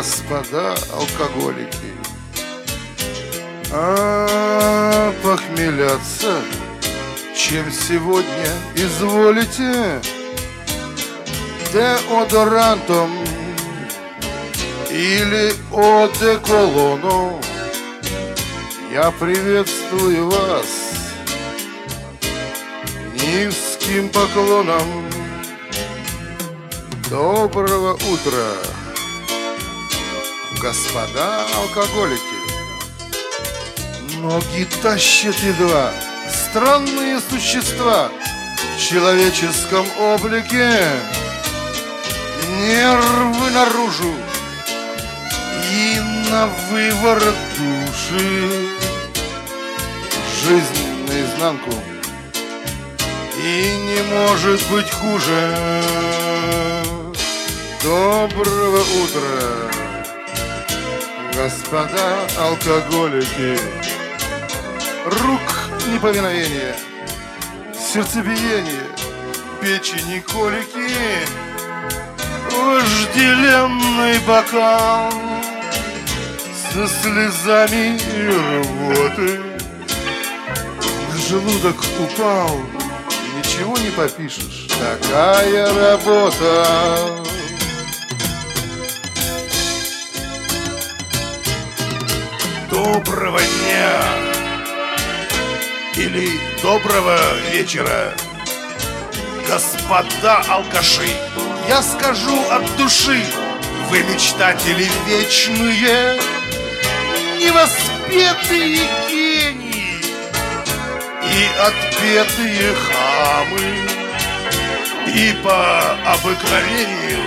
господа алкоголики, похмеляться, чем сегодня изволите? Деодорантом или одеколону? Я приветствую вас низким поклоном. Доброго утра, господа алкоголики. Ноги тащат едва странные существа в человеческом облике. Нервы наружу и на выворот души. Жизнь наизнанку, и не может быть хуже. Доброго утра, господа алкоголики. Рук неповиновение, сердцебиение, печени колики, вожделенный бокал со слезами рвоты на желудок упал. Ничего не попишешь, такая работа. Доброго дня или доброго вечера, господа алкаши. Я скажу от души: вы мечтатели вечные, невоспетые гении и отпетые хамы, и по обыкновению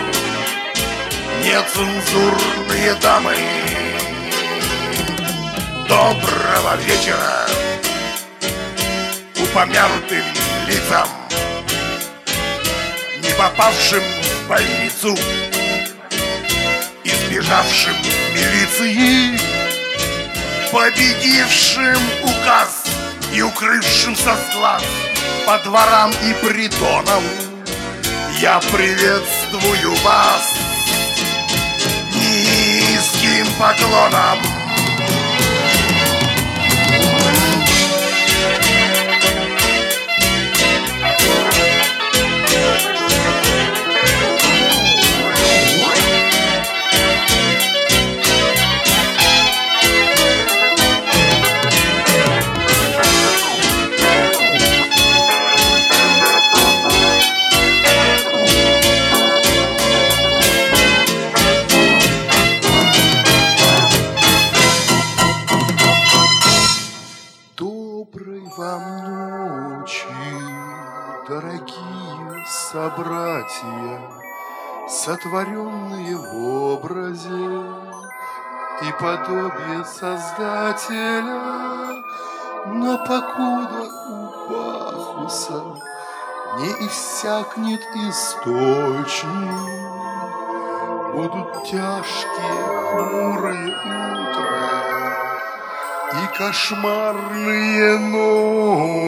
нецензурные дамы. Доброго вечера упомянутым лицам, не попавшим в больницу, избежавшим милиции, победившим указ и укрывшимся с глаз по дворам и притонам. Я приветствую вас низким поклоном. Дорогие собратья, сотворенные в образе и подобие Создателя, но покуда у Бахуса не иссякнет источник, будут тяжкие хмурые утра и кошмарные ночи.